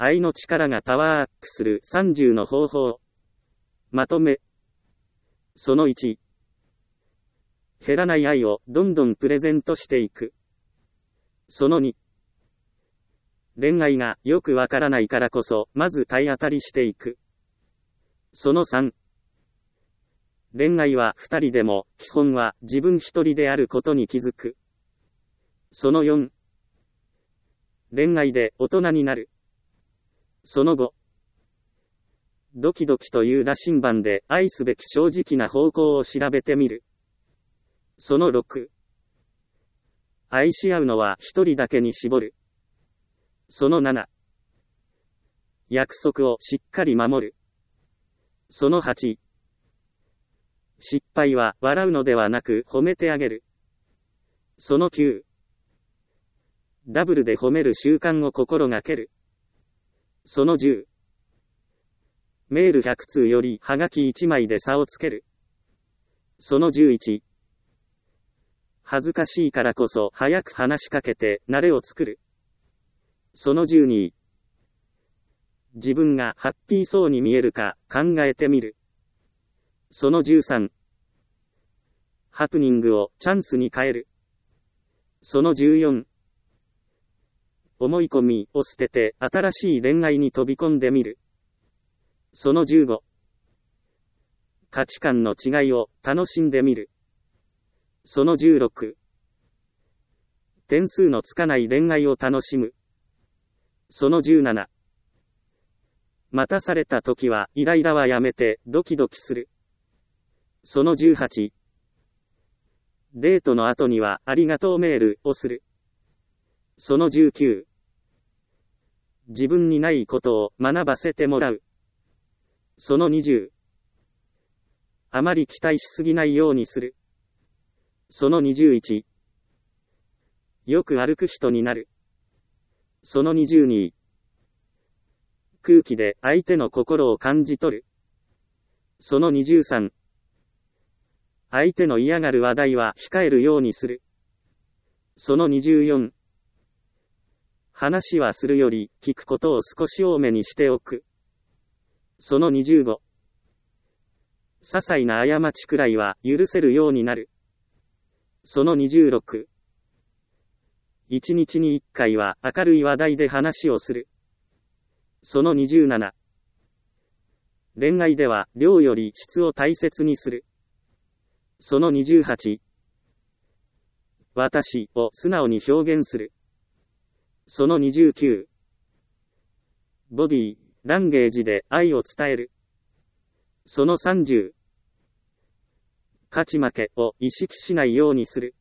愛の力がパワーアップする30の方法。まとめ。その1。減らない愛をどんどんプレゼントしていく。その2。恋愛がよくわからないからこそ、まず体当たりしていく。その3。恋愛は2人でも、基本は自分1人であることに気づく。その4。恋愛で大人になる。その5。ドキドキという羅針盤で愛すべき正直な方向を調べてみる。その6。愛し合うのは一人だけに絞る。その7。約束をしっかり守る。その8。失敗は笑うのではなく褒めてあげる。その9。ダブルで褒める習慣を心がける。その10。メール100通よりハガキ1枚で差をつける。その11。恥ずかしいからこそ早く話しかけて慣れを作る。その12。自分がハッピーそうに見えるか考えてみる。その13。ハプニングをチャンスに変える。その14。思い込みを捨てて新しい恋愛に飛び込んでみる。その15。価値観の違いを楽しんでみる。その16。点数のつかない恋愛を楽しむ。その17。待たされた時はイライラはやめてドキドキする。その18。デートの後にはありがとうメールをする。その19。自分にないことを学ばせてもらう。その20。あまり期待しすぎないようにする。その21。よく歩く人になる。その22。空気で相手の心を感じ取る。その23。相手の嫌がる話題は控えるようにする。その24。話はするより聞くことを少し多めにしておく。その25。些細な過ちくらいは許せるようになる。その26。1日に1回は明るい話題で話をする。その27。恋愛では量より質を大切にする。その28。私を素直に表現する。その29。ボディ、ランゲージで愛を伝える。その30。勝ち負けを意識しないようにする。